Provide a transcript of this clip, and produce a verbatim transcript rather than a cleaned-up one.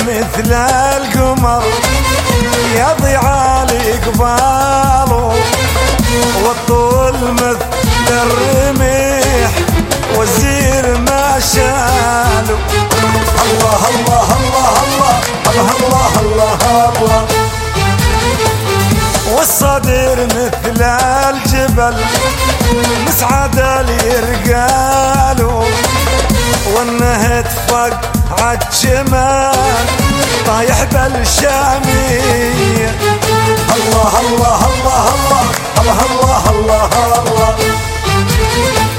مثل القمر يضيع علي قباله، والطول مثل الرميح والزير ما شاله. الله الله الله الله الله الله الله، والصدر مثل الجبل مسعد اليرقاله، والنهد فوق عالجمال طايح بالشامية. الله الله الله الله الله الله الله الله